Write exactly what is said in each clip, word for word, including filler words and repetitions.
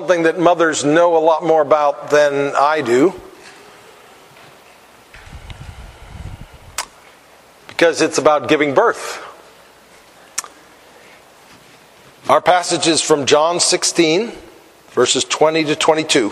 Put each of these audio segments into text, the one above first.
something that mothers know a lot more about than I do, because it's about giving birth. Our passage is from John sixteen, verses twenty to twenty-two,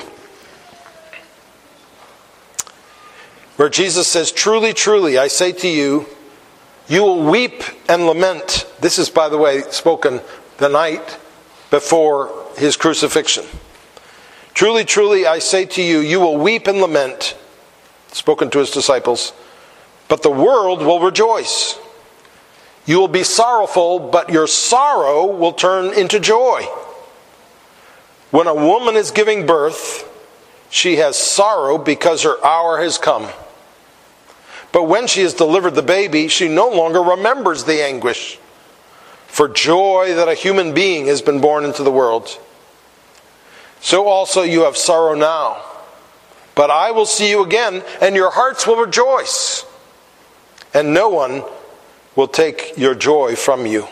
where Jesus says, "Truly, truly, I say to you, you will weep and lament." This is, by the way, spoken the night before his crucifixion. "Truly, truly, I say to you, you will weep and lament," spoken to his disciples, "but the world will rejoice. You will be sorrowful, but your sorrow will turn into joy. When a woman is giving birth, she has sorrow because her hour has come. But when she has delivered the baby, she no longer remembers the anguish for joy that a human being has been born into the world. So also you have sorrow now, but I will see you again, and your hearts will rejoice, and no one will take your joy from you."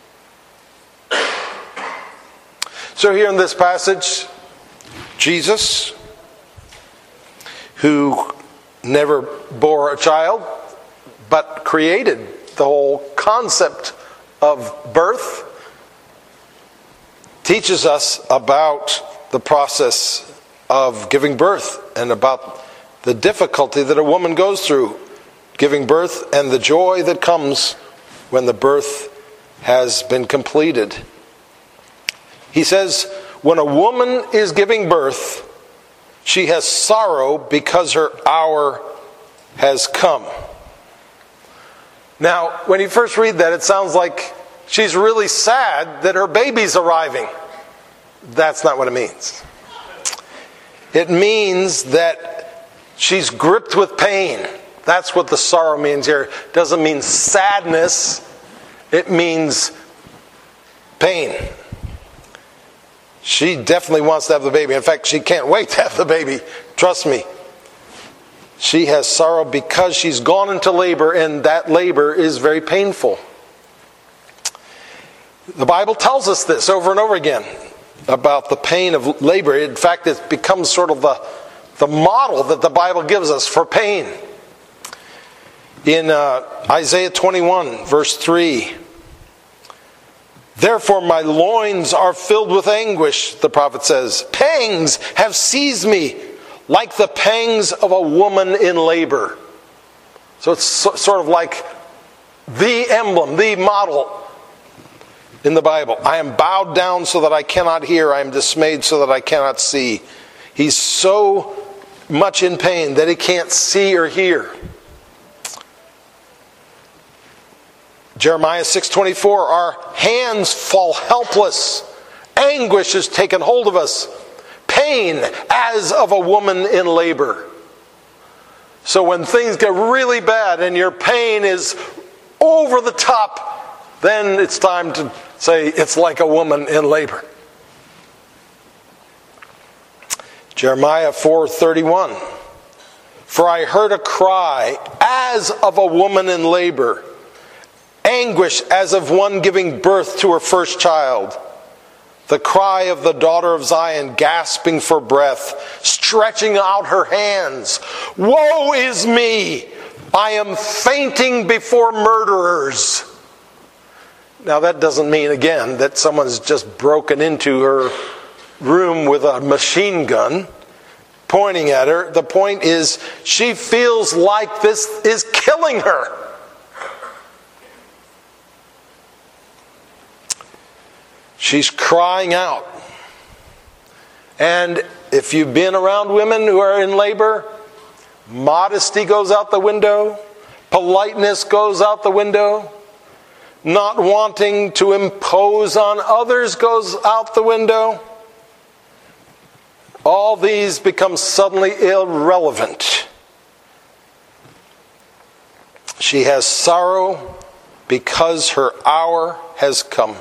So here in this passage, Jesus, who never bore a child, but created the whole concept of birth, teaches us about the process of giving birth and about the difficulty that a woman goes through giving birth and the joy that comes when the birth has been completed. He says, when a woman is giving birth, she has sorrow because her hour has come. Now, when you first read that, it sounds like she's really sad that her baby's arriving. That's not what it means. It means that she's gripped with pain. That's what the sorrow means here. It doesn't mean sadness. It means pain. She definitely wants to have the baby. In fact, she can't wait to have the baby. Trust me. She has sorrow because she's gone into labor, and that labor is very painful. The Bible tells us this over and over again about the pain of labor. In fact, it becomes sort of the, the model that the Bible gives us for pain. In uh, Isaiah twenty-one, verse three, "Therefore my loins are filled with anguish," the prophet says. "Pangs have seized me, like the pangs of a woman in labor." So it's so, sort of like the emblem, the model in the Bible. "I am bowed down so that I cannot hear. I am dismayed so that I cannot see." He's so much in pain that he can't see or hear. Jeremiah six twenty-four, "Our hands fall helpless. Anguish has taken hold of us. Pain as of a woman in labor." So when things get really bad and your pain is over the top, then it's time to say it's like a woman in labor. Jeremiah four thirty-one, "For I heard a cry as of a woman in labor, anguish as of one giving birth to her first child. The cry of the daughter of Zion, gasping for breath, stretching out her hands. Woe is me! I am fainting before murderers." Now that doesn't mean, again, that someone's just broken into her room with a machine gun pointing at her. The point is, she feels like this is killing her. She's crying out. And if you've been around women who are in labor, modesty goes out the window, politeness goes out the window, not wanting to impose on others goes out the window. All these become suddenly irrelevant. She has sorrow because her hour has come.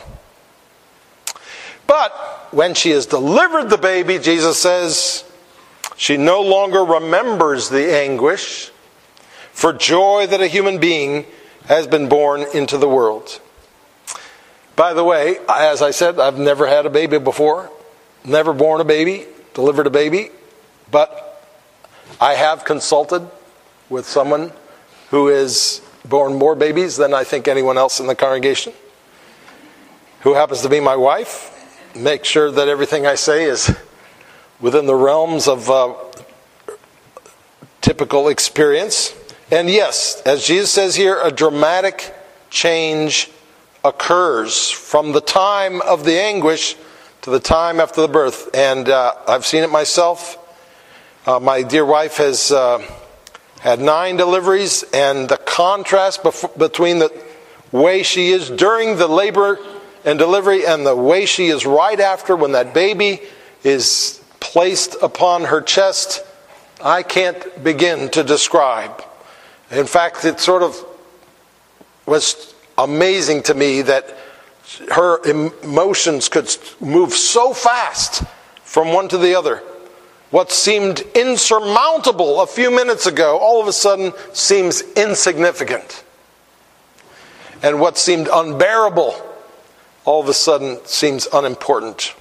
But when she has delivered the baby, Jesus says, she no longer remembers the anguish for joy that a human being has been born into the world. By the way, as I said, I've never had a baby before. never born a baby, delivered a baby, but I have consulted with someone who has born more babies than I think anyone else in the congregation, who happens to be my wife. Make sure that everything I say is within the realms of uh, typical experience. And yes, as Jesus says here, a dramatic change occurs from the time of the anguish to the time after the birth. And uh, I've seen it myself. Uh, my dear wife has uh, had nine deliveries, and the contrast bef- between the way she is during the labor and delivery and the way she is right after, when that baby is placed upon her chest, I can't begin to describe. In fact, it sort of was amazing to me that her emotions could move so fast from one to the other. What seemed insurmountable a few minutes ago, all of a sudden seems insignificant. And what seemed unbearable, all of a sudden seems unimportant.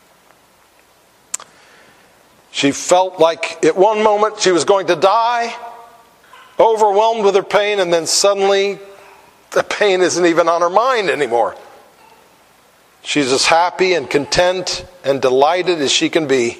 She felt like at one moment she was going to die, overwhelmed with her pain, and then suddenly the pain isn't even on her mind anymore. She's as happy and content and delighted as she can be.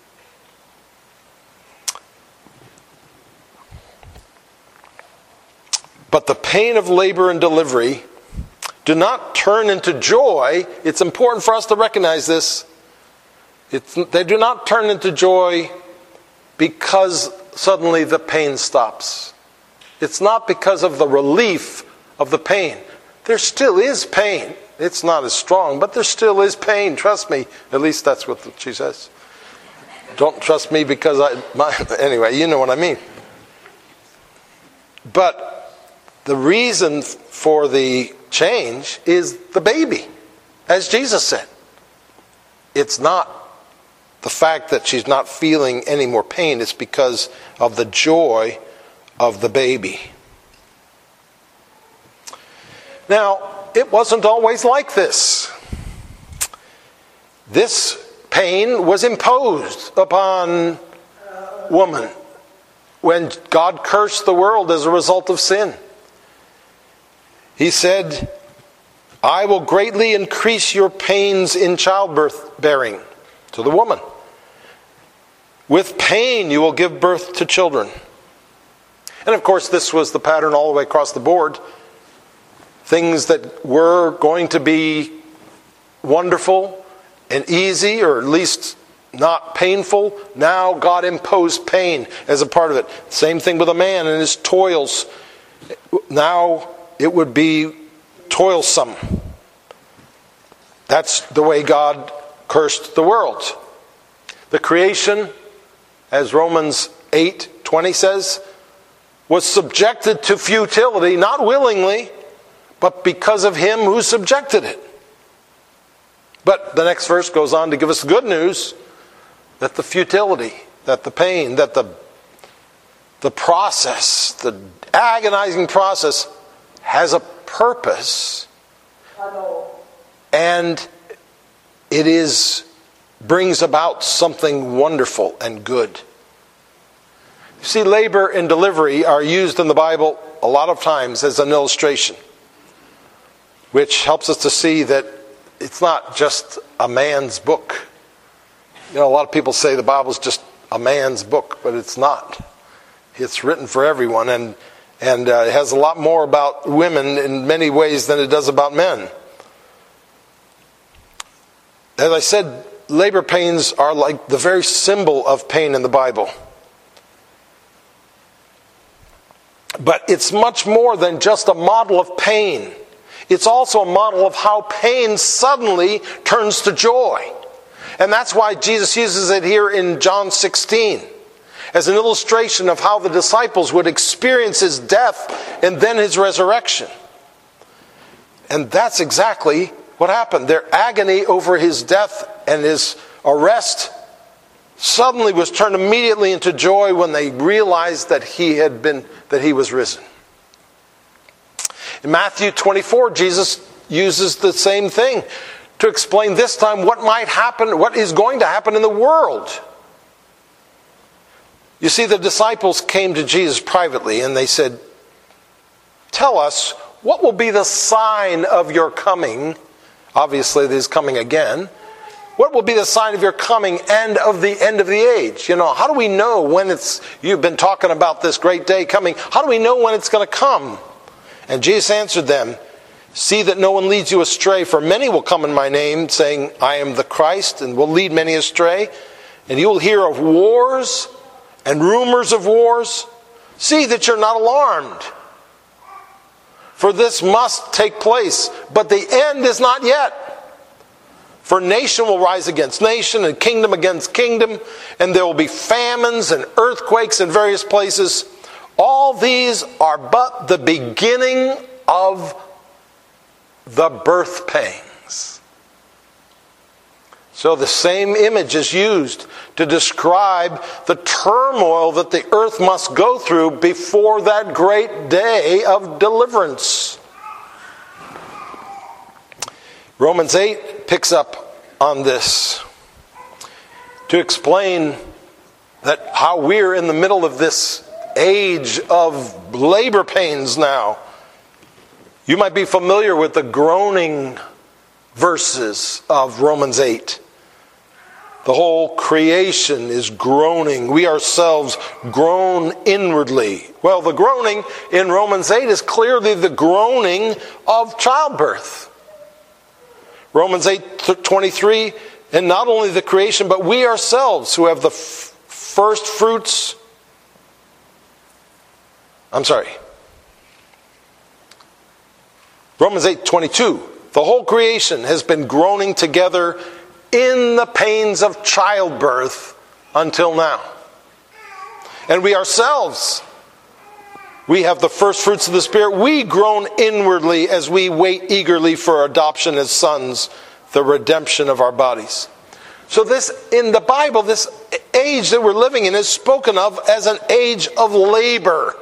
But the pain of labor and delivery do not turn into joy. It's important for us to recognize this. It's, they do not turn into joy because suddenly the pain stops. It's not because of the relief of the pain. There still is pain. It's not as strong, but there still is pain. Trust me. At least that's what she says. Don't trust me because I... My, anyway, you know what I mean. But the reason for the change is the baby, as Jesus said. It's not the fact that she's not feeling any more pain. It's because of the joy of the baby. Now, it wasn't always like this. This pain was imposed upon woman when God cursed the world as a result of sin. He said, I will greatly increase your pains in childbirth bearing, to the woman. With pain you will give birth to children. And of course this was the pattern all the way across the board. Things that were going to be wonderful and easy, or at least not painful, now God imposed pain as a part of it. Same thing with a man and his toils. Now it would be toilsome. That's the way God cursed the world. The creation, as Romans eight twenty says, was subjected to futility, not willingly, but because of him who subjected it. But the next verse goes on to give us good news, that the futility, that the pain, that the, the process, the agonizing process has a purpose, and it is brings about something wonderful and good. You see, labor and delivery are used in the Bible a lot of times as an illustration, which helps us to see that it's not just a man's book. You know, a lot of people say the Bible's just a man's book, but it's not. It's written for everyone, and and uh, it has a lot more about women in many ways than it does about men. As I said, labor pains are like the very symbol of pain in the Bible. But it's much more than just a model of pain. It's also a model of how pain suddenly turns to joy. And that's why Jesus uses it here in John sixteen as an illustration of how the disciples would experience his death and then his resurrection. And that's exactly what happened. Their agony over his death and his arrest suddenly was turned immediately into joy when they realized that he had been, that he was risen. In Matthew twenty-four, Jesus uses the same thing to explain this time what might happen, what is going to happen in the world. You see, the disciples came to Jesus privately and they said, "Tell us, what will be the sign of your coming?" Obviously, this is coming again. "What will be the sign of your coming and of the end of the age?" You know, how do we know when it's, you've been talking about this great day coming, how do we know when it's going to come? And Jesus answered them, "See that no one leads you astray, for many will come in my name, saying, 'I am the Christ,' and will lead many astray. And you will hear of wars and rumors of wars. See that you're not alarmed. For this must take place, but the end is not yet. For nation will rise against nation, and kingdom against kingdom, and there will be famines and earthquakes in various places. All these are but the beginning of the birth pangs." So the same image is used to describe the turmoil that the earth must go through before that great day of deliverance. Romans eight picks up on this to explain that how we're in the middle of this age of labor pains now. You might be familiar with the groaning verses of Romans eight. The whole creation is groaning. We ourselves groan inwardly. Well, the groaning in Romans eight is clearly the groaning of childbirth. Romans eight twenty-three, and not only the creation, but we ourselves who have the f- first fruits. I'm sorry. Romans eight twenty-two, the whole creation has been groaning together in the pains of childbirth until now. And we ourselves, we have the first fruits of the Spirit. We groan inwardly as we wait eagerly for adoption as sons, the redemption of our bodies. So this, in the Bible, this age that we're living in is spoken of as an age of labor.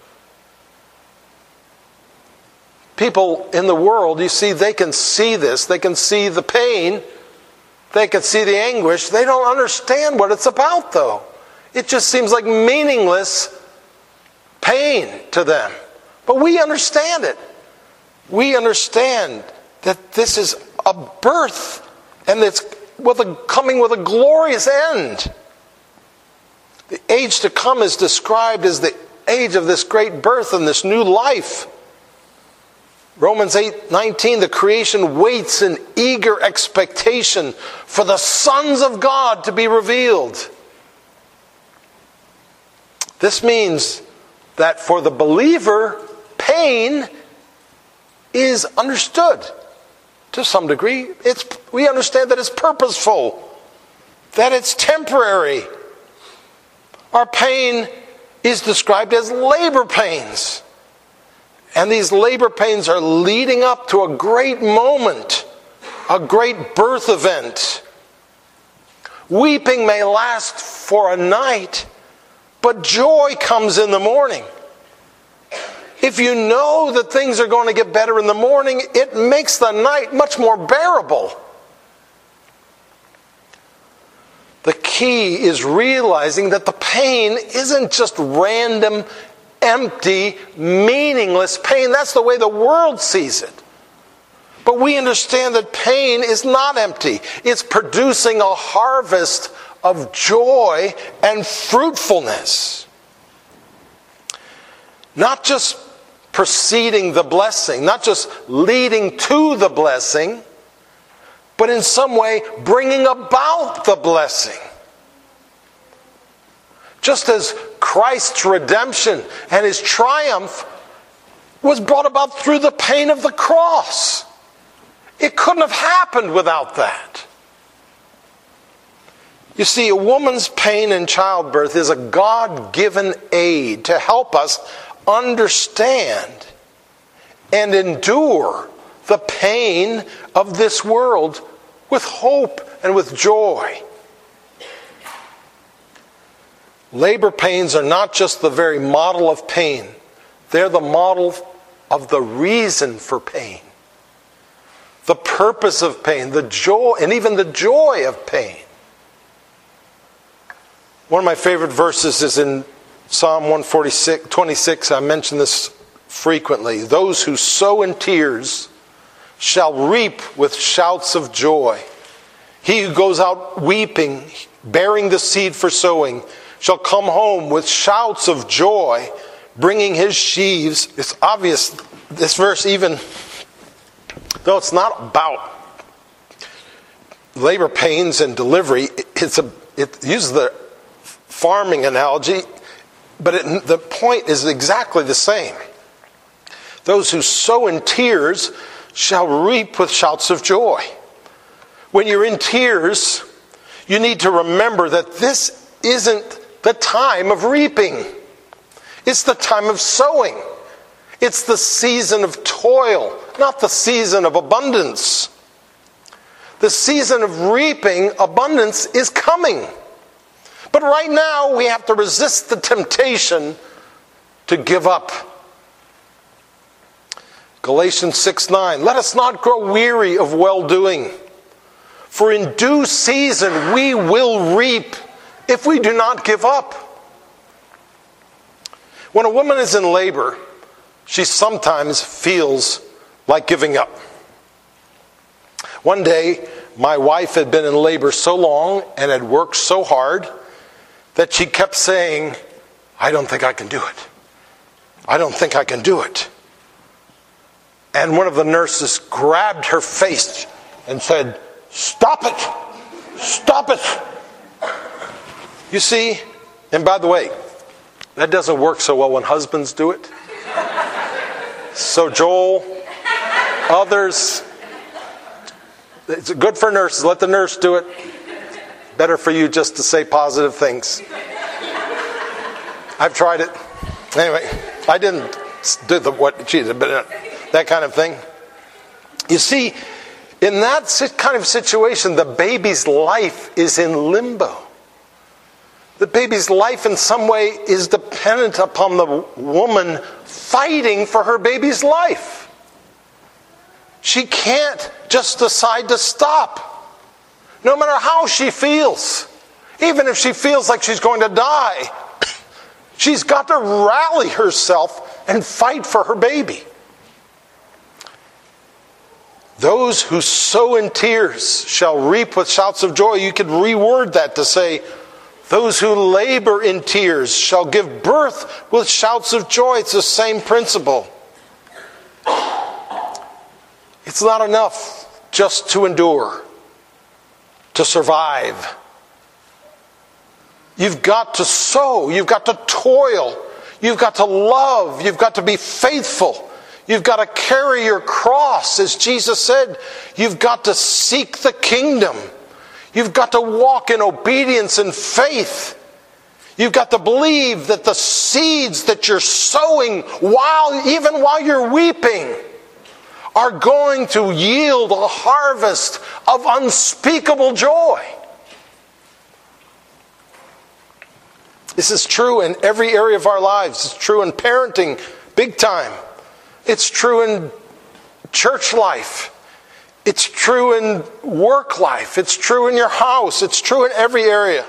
People in the world, you see, they can see this. They can see the pain. They can see the anguish. They don't understand what it's about, though. It just seems like meaningless pain to them. But we understand it. We understand that this is a birth, and it's with a, coming with a glorious end. The age to come is described as the age of this great birth and this new life. Romans eight nineteen, the creation waits in eager expectation for the sons of God to be revealed. This means that for the believer, pain is understood to some degree. It's, we understand that it's purposeful, that it's temporary. Our pain is described as labor pains. And these labor pains are leading up to a great moment, a great birth event. Weeping may last for a night, but joy comes in the morning. If you know that things are going to get better in the morning, it makes the night much more bearable. The key is realizing that the pain isn't just random, empty, meaningless pain. That's the way the world sees it. But we understand that pain is not empty. It's producing a harvest of joy and fruitfulness. Not just preceding the blessing, not just leading to the blessing, but in some way bringing about the blessing. Just as Christ's redemption and his triumph was brought about through the pain of the cross. It couldn't have happened without that. You see, a woman's pain in childbirth is a God-given aid to help us understand and endure the pain of this world with hope and with joy. Labor pains are not just the very model of pain. They're the model of the reason for pain. the purpose of pain, the joy, and even the joy of pain. One of my favorite verses is in Psalm one forty-six, twenty-six. I mention this frequently. Those who sow in tears shall reap with shouts of joy. He who goes out weeping, bearing the seed for sowing, shall come home with shouts of joy, bringing his sheaves. It's obvious, this verse, even though it's not about labor pains and delivery, it's a, it uses the farming analogy, but it, the point is exactly the same. Those who sow in tears shall reap with shouts of joy. When you're in tears, you need to remember that this isn't the time of reaping. It's the time of sowing. It's the season of toil, not the season of abundance. The season of reaping abundance is coming. But right now, we have to resist the temptation to give up. Galatians six nine, let us not grow weary of well-doing, for in due season we will reap if we do not give up. When a woman is in labor, she sometimes feels like giving up. One day, my wife had been in labor so long and had worked so hard that she kept saying, I don't think I can do it. I don't think I can do it. And one of the nurses grabbed her face and said, stop it! Stop it! You see, and by the way, that doesn't work so well when husbands do it. So Joel, others, it's good for nurses. Let the nurse do it. Better for you just to say positive things. I've tried it. Anyway, I didn't do the what she did, but that kind of thing. You see, in that kind of situation, the baby's life is in limbo. The baby's life in some way is dependent upon the woman fighting for her baby's life. She can't just decide to stop. No matter how she feels, even if she feels like she's going to die, she's got to rally herself and fight for her baby. Those who sow in tears shall reap with shouts of joy. You could reword that to say, those who labor in tears shall give birth with shouts of joy. It's the same principle. It's not enough just to endure, to survive. You've got to sow. You've got to toil. You've got to love. You've got to be faithful. You've got to carry your cross. As Jesus said, you've got to seek the kingdom. You've got to walk in obedience and faith. You've got to believe that the seeds that you're sowing, while even while you're weeping, are going to yield a harvest of unspeakable joy. This is true in every area of our lives. It's true in parenting, big time. It's true in church life. It's true in work life. It's true in your house. It's true in every area.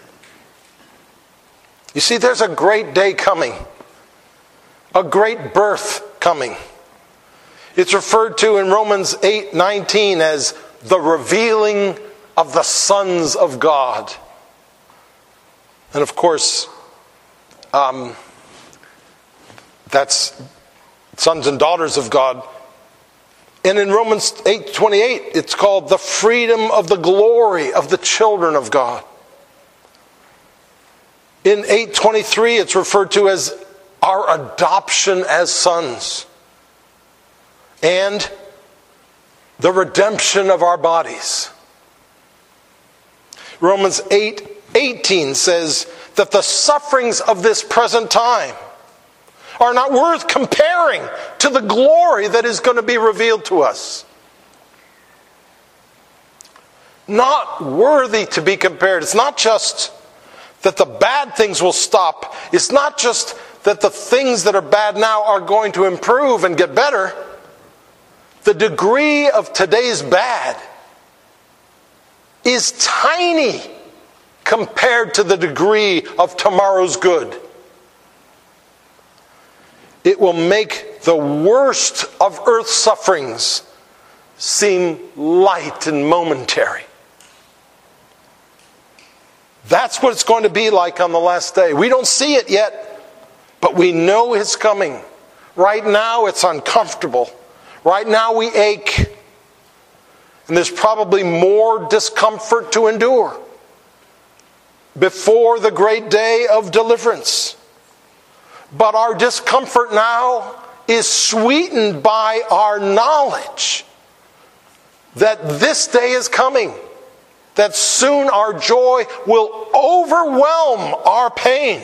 You see, there's a great day coming. A great birth coming. It's referred to in Romans eight nineteen as the revealing of the sons of God. And of course, um, that's sons and daughters of God. And in Romans eight twenty-eight, it's called the freedom of the glory of the children of God. In eight twenty-three, it's referred to as our adoption as sons. And the redemption of our bodies. Romans eight eighteen says that the sufferings of this present time are not worth comparing to the glory that is going to be revealed to us. Not worthy to be compared. It's not just that the bad things will stop. It's not just that the things that are bad now are going to improve and get better. The degree of today's bad is tiny compared to the degree of tomorrow's good. It will make the worst of earth's sufferings seem light and momentary. That's what it's going to be like on the last day. We don't see it yet, but we know it's coming. Right now it's uncomfortable. Right now we ache. And there's probably more discomfort to endure before the great day of deliverance. But our discomfort now is sweetened by our knowledge that this day is coming, that soon our joy will overwhelm our pain.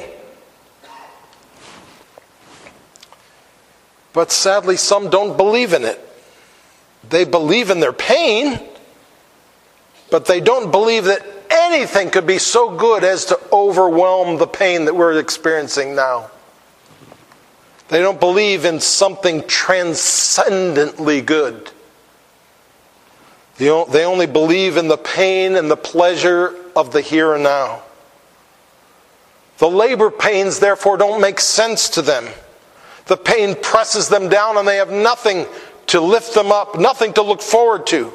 But sadly, some don't believe in it. They believe in their pain, but they don't believe that anything could be so good as to overwhelm the pain that we're experiencing now. They don't believe in something transcendently good. They only believe in the pain and the pleasure of the here and now. The labor pains, therefore, don't make sense to them. The pain presses them down and they have nothing to lift them up, nothing to look forward to.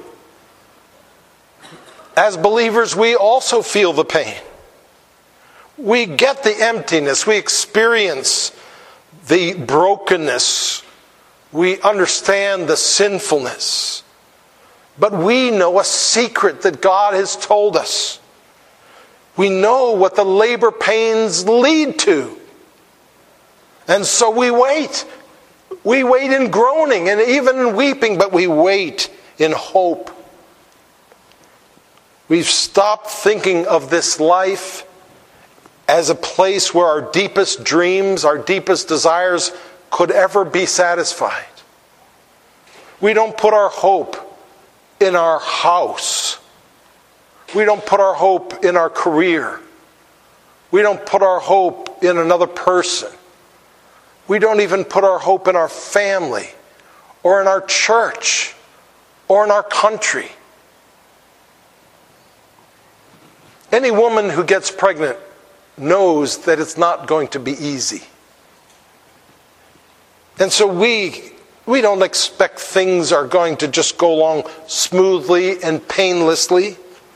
As believers, we also feel the pain. We get the emptiness. We experience the brokenness. We understand the sinfulness. But we know a secret that God has told us. We know what the labor pains lead to. And so we wait. We wait in groaning and even in weeping, but we wait in hope. We've stopped thinking of this life as a place where our deepest dreams, our deepest desires could ever be satisfied. We don't put our hope in our house. We don't put our hope in our career. We don't put our hope in another person. We don't even put our hope in our family or in our church or in our country. Any woman who gets pregnant knows that it's not going to be easy. And so we we don't expect things are going to just go along smoothly and painlessly.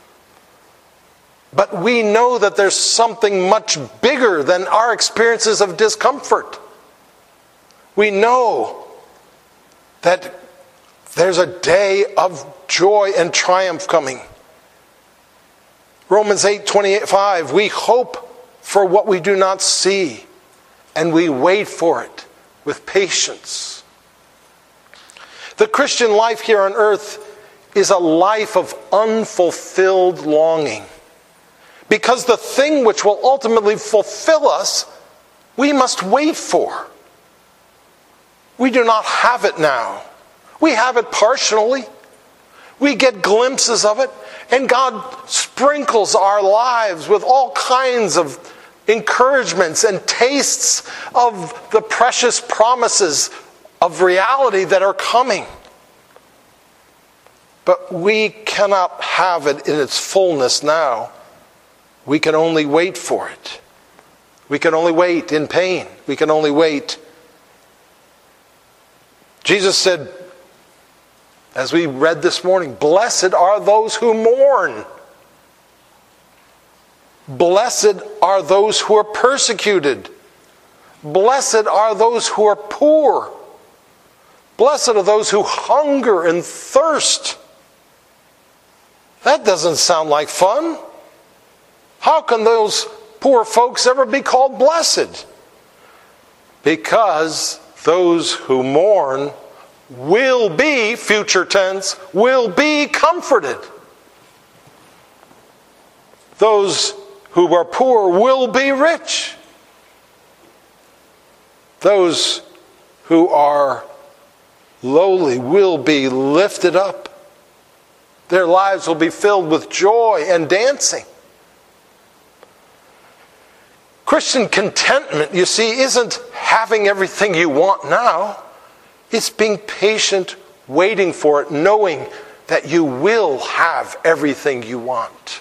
But we know that there's something much bigger than our experiences of discomfort. We know that there's a day of joy and triumph coming. Romans eight twenty-five, we hope for what we do not see, and we wait for it with patience. The Christian life here on earth is a life of unfulfilled longing. Because the thing which will ultimately fulfill us, we must wait for. We do not have it now. We have it partially. We get glimpses of it. And God sprinkles our lives with all kinds of encouragements and tastes of the precious promises of reality that are coming. But we cannot have it in its fullness now. We can only wait for it. We can only wait in pain. We can only wait. Jesus said, as we read this morning, blessed are those who mourn. Blessed are those who are persecuted. Blessed are those who are poor. Blessed are those who hunger and thirst. That doesn't sound like fun. How can those poor folks ever be called blessed? Because those who mourn will be, future tense, will be comforted. Those who are poor will be rich. Those who are lowly will be lifted up. Their lives will be filled with joy and dancing. Christian contentment, you see, isn't having everything you want now. It's being patient waiting for it, knowing that you will have everything you want.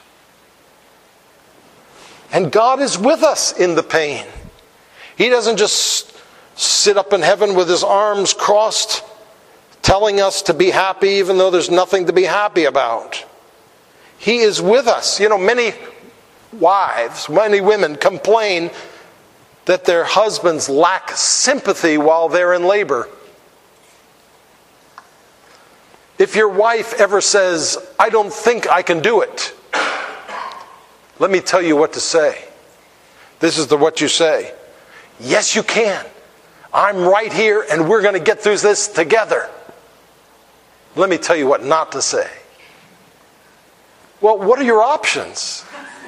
And God is with us in the pain. He doesn't just sit up in heaven with his arms crossed, telling us to be happy even though there's nothing to be happy about. He is with us. You know, many wives, many women complain that their husbands lack sympathy while they're in labor. If your wife ever says, "I don't think I can do it," let me tell you what to say. This is the what you say. "Yes, you can. I'm right here and we're going to get through this together." Let me tell you what not to say. "Well, what are your options?"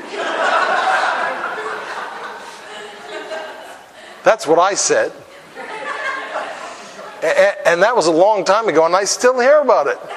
That's what I said. And that was a long time ago, and I still hear about it.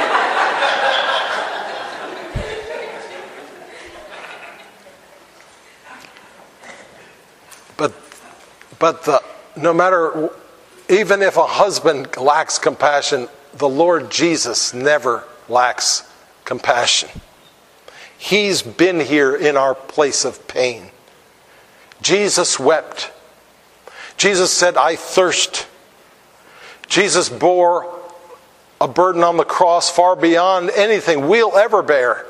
But, but the, no matter, even if a husband lacks compassion, the Lord Jesus never lacks compassion. He's been here in our place of pain. Jesus wept. Jesus said, "I thirst." Jesus bore a burden on the cross far beyond anything we'll ever bear.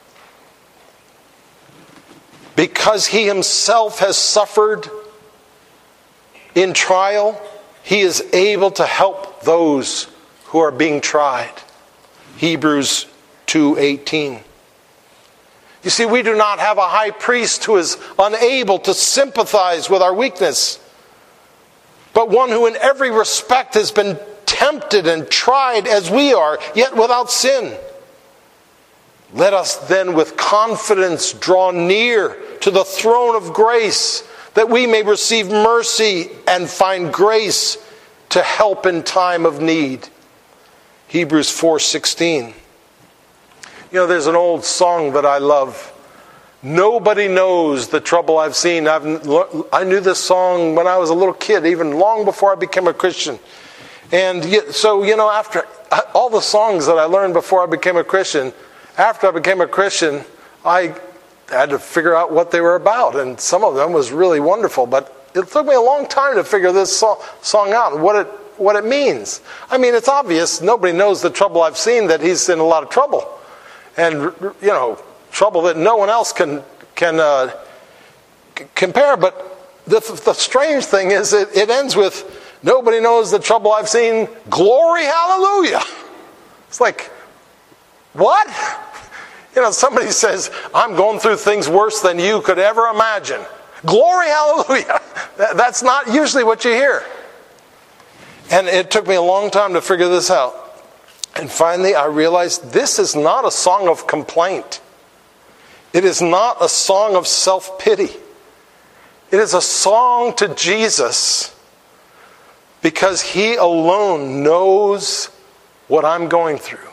Because he himself has suffered in trial, he is able to help those who are being tried. Hebrews two eighteen. You see, we do not have a high priest who is unable to sympathize with our weakness, but one who in every respect has been tempted and tried as we are, yet without sin. Let us then with confidence draw near to the throne of grace, that we may receive mercy and find grace to help in time of need. Hebrews four sixteen. You know, there's an old song that I love. Nobody knows the trouble I've seen. I've, I knew this song when I was a little kid, even long before I became a Christian. And so, you know, after all the songs that I learned before I became a Christian, after I became a Christian, I had to figure out what they were about. And some of them was really wonderful. But it took me a long time to figure this song out and what it, what it means. I mean, it's obvious. Nobody knows the trouble I've seen, that he's in a lot of trouble. And, you know, trouble that no one else can can uh, c- compare. But the, the strange thing is it, it ends with, "Nobody knows the trouble I've seen. Glory, hallelujah." It's like, what? You know, somebody says, "I'm going through things worse than you could ever imagine." Glory, hallelujah. That, that's not usually what you hear. And it took me a long time to figure this out. And finally, I realized this is not a song of complaint. It is not a song of self-pity. It is a song to Jesus, because he alone knows what I'm going through.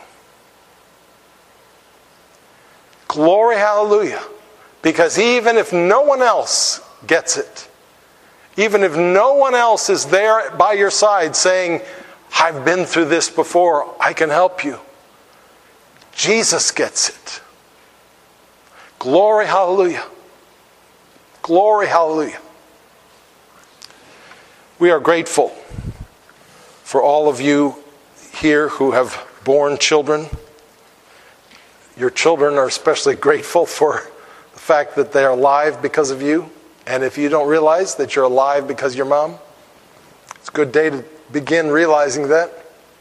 Glory, hallelujah. Because even if no one else gets it, even if no one else is there by your side saying, "I've been through this before, I can help you," Jesus gets it. Glory, hallelujah. Glory, hallelujah. We are grateful for all of you here who have born children. Your children are especially grateful for the fact that they are alive because of you. And if you don't realize that you're alive because of your mom, it's a good day to begin realizing that.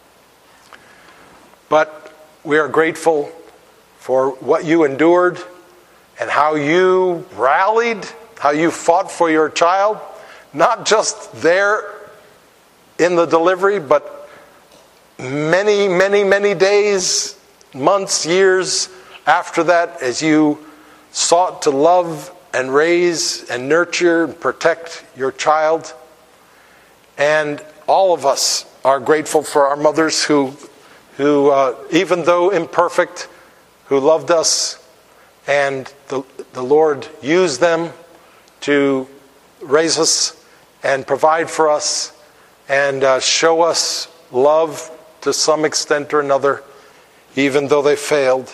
But we are grateful for what you endured and how you rallied, how you fought for your child, not just there in the delivery, but many, many, many days, months, years after that, as you sought to love and raise and nurture and protect your child. And all of us are grateful for our mothers who, who uh, even though imperfect, who loved us, and the, the Lord used them to raise us and provide for us and uh, show us love, to to some extent or another, even though they failed.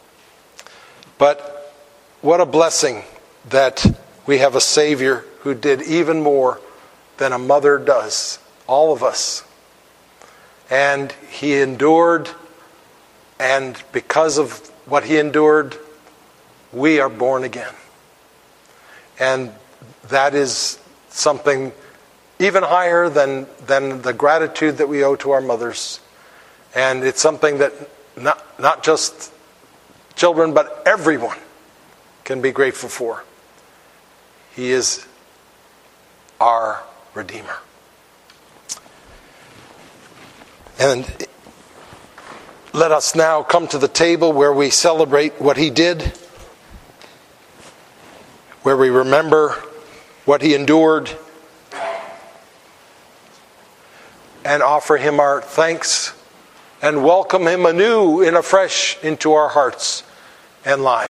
But what a blessing that we have a Savior who did even more than a mother does, all of us. And he endured, and because of what he endured, we are born again. And that is something even higher than, than the gratitude that we owe to our mothers. And it's something that not, not just children, but everyone can be grateful for. He is our Redeemer. And let us now come to the table where we celebrate what he did, where we remember what he endured, and offer him our thanks and welcome him anew and afresh into our hearts and lives.